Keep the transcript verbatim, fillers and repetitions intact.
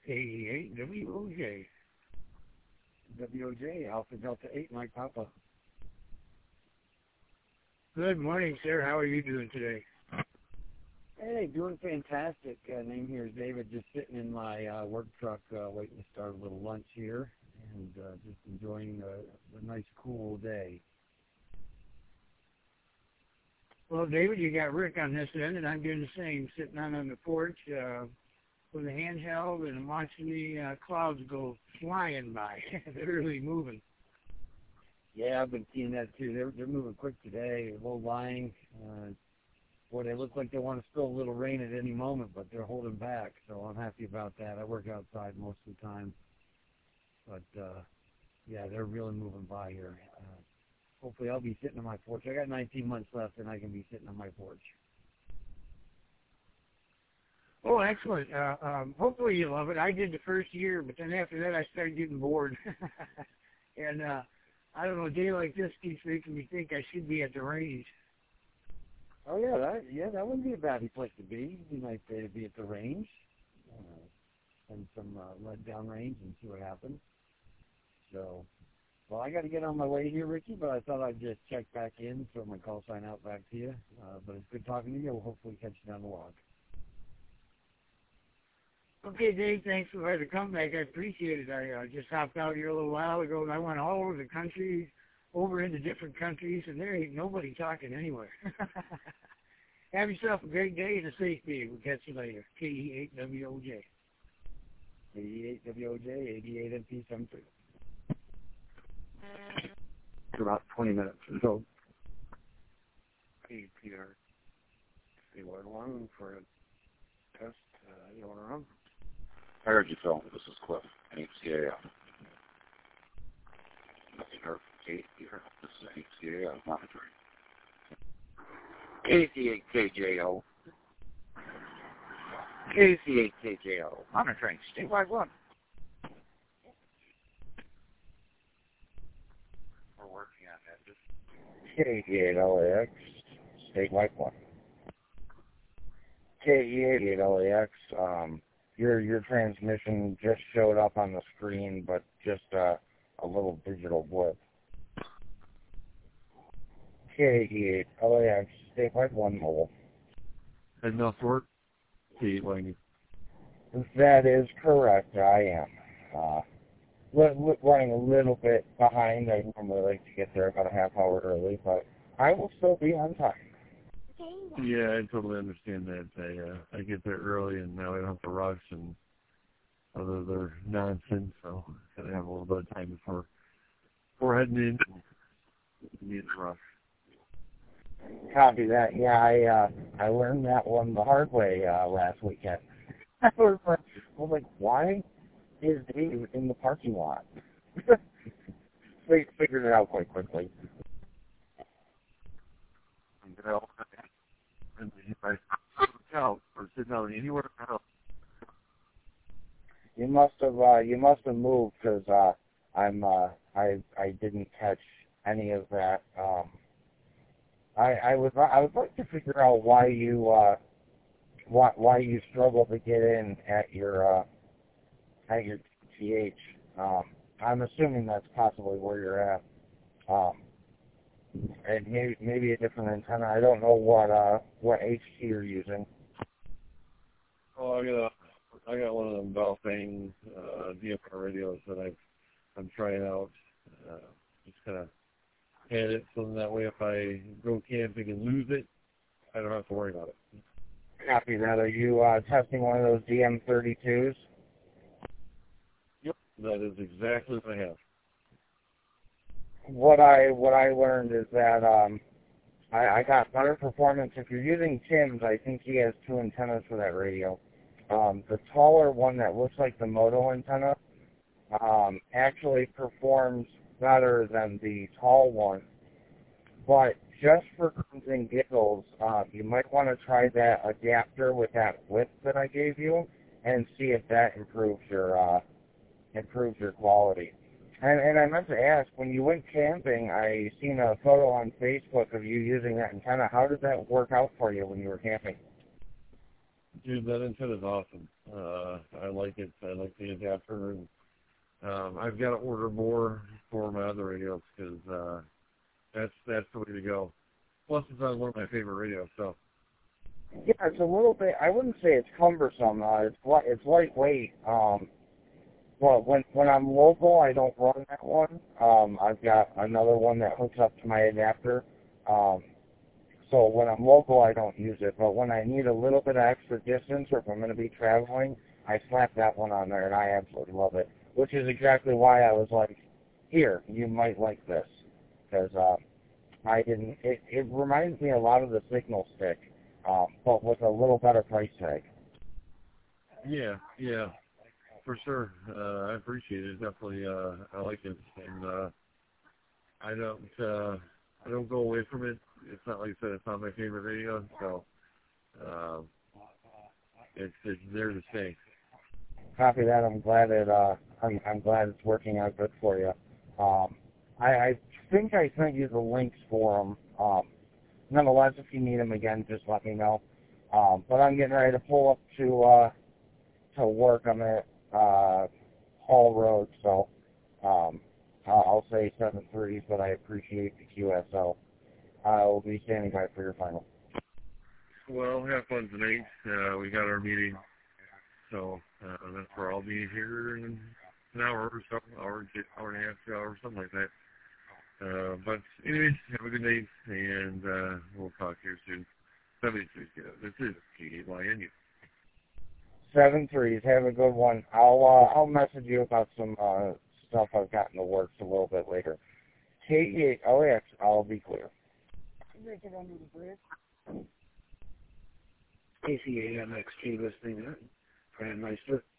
K E eight W O J. W O J, Alpha Delta eight, Mike Papa. Good morning, sir. How are you doing today? Hey, doing fantastic. Uh, name here is David, just sitting in my uh, work truck uh, waiting to start a little lunch here and uh, just enjoying a, a nice cool day. Well, David, you got Rick on this end, and I'm doing the same, sitting out on the porch uh, with a handheld and watching the uh, clouds go flying by. They're really moving. Yeah, I've been seeing that too. They're, they're moving quick today, low lying. Uh, boy, they look like they want to spill a little rain at any moment, but they're holding back, so I'm happy about that. I work outside most of the time. But, uh, yeah, they're really moving by here. Uh, hopefully I'll be sitting on my porch. I got nineteen months left, and I can be sitting on my porch. Oh, excellent. Uh, um, hopefully you love it. I did the first year, but then after that I started getting bored. and uh, I don't know, a day like this keeps making me think I should be at the range. Oh, yeah, that, yeah, that wouldn't be a bad place to be. It'd be nice to be at the range, uh, send some uh, lead down range and see what happens. So, well, I got to get on my way here, Ricky, but I thought I'd just check back in, throw my call sign out back to you. Uh, but it's good talking to you. We'll hopefully catch you down the walk. Okay, Dave, thanks for the comeback. I appreciate it. I uh, just hopped out here a little while ago, and I went all over the country, over into different countries, and there ain't nobody talking anywhere. Have yourself a great day and a safe day. We'll catch you later. K E eight W O J. K E eight W O J, eighty-eight N P seventy-three. For about twenty minutes or so. Hey, Peter. three one one for a test. Uh, you want to run? I heard you, Phil. This is Cliff, N H C A F. Nothing heard from Kate here. This is N H C A F monitoring. K C eight K J O. K C eight K J O. Monitoring. Statewide one. We're working on that. Just K E eight L A X. Statewide one. K E eight L A X. Um, your your transmission just showed up on the screen, but just uh, a little digital blip. K E eight L A X. Statewide one mobile. Heading off to work? K eight Langy. That is correct. I am. Uh, li- li- running a little bit behind. I normally like to get there about a half hour early, but I will still be on time. Yeah, I totally understand that. I uh, I get there early, and now I don't have to rush and other other nonsense. So gotta have a little bit of time before before heading in. Need to rush. Copy that. Yeah, I uh, I learned that one the hard way uh, last weekend. I was like, I was like, why is Dave in the parking lot? We figured it out quite quickly. You know, and if I out or sit down anywhere else. You must have uh, you must have moved because uh, I'm uh, I I didn't catch any of that. Um, I I would I would like to figure out why you uh, why why you struggle to get in at your uh, at your T H. Um, I'm assuming that's possibly where you're at. Um, and maybe maybe a different antenna. I don't know what uh what H T you're using. Oh, I got a, I got one of them Balfang uh, D M R radios that I've I'm trying out. Uh, just kind of had it so that way if I go camping and lose it, I don't have to worry about it. Copy that. Are you uh, testing one of those D M thirty-twos? Yep, that is exactly what I have. What I what I learned is that um, I, I got better performance. If you're using Tim's, I think he has two antennas for that radio. Um, the taller one that looks like the Moto antenna um, actually performs better than the tall one. But just for grins and giggles, uh, you might want to try that adapter with that width that I gave you and see if that improves your uh, improves your quality. And, and I meant to ask, when you went camping, I seen a photo on Facebook of you using that antenna. How did that work out for you when you were camping? Dude, that antenna's awesome. Uh, I like it. I like the adapter, and um, I've got to order more for my other radios because uh, that's that's the way to go. Plus, it's on one of my favorite radios. So. Yeah, it's a little bit. I wouldn't say it's cumbersome. Uh, it's li- it's lightweight. Um, but when when I'm local, I don't run that one. Um, I've got another one that hooks up to my adapter. Um, so when I'm local, I don't use it. But when I need a little bit of extra distance, or if I'm going to be traveling, I slap that one on there, and I absolutely love it. Which is exactly why I was like, here, you might like this, because uh, I didn't. It, it reminds me a lot of the Signal Stick. Um, but with a little better price tag. Yeah, yeah, for sure. Uh, I appreciate it. Definitely, uh, I like it, and uh, I don't, uh, I don't go away from it. It's not like I said, it's not my favorite radio, so uh, it's it's there to stay. Copy that. I'm glad it. Uh, I'm I'm glad it's working out good for you. Um, I, I think I sent you the links for them. Um, Nonetheless, if you need them again, just let me know. Um, but I'm getting ready to pull up to uh, to work. I'm at uh, Hall Road, so um, I'll, I'll say seven thirty, but I appreciate the Q S O. I will be standing by for your final. Well, have fun tonight. Uh, we got our meeting, so uh, that's where I'll be here in an hour or so, hour, hour and a half, two hours, something like that. Uh, but anyways, have a good night, and uh, we'll talk here soon. seventy-three, this is K A Y N U. Seven threes. Have a good one. I'll uh, I'll message you about some uh, stuff I've got in the works a little bit later. K E O X. I'll be clear. A C A M X K listening, Brand Meister.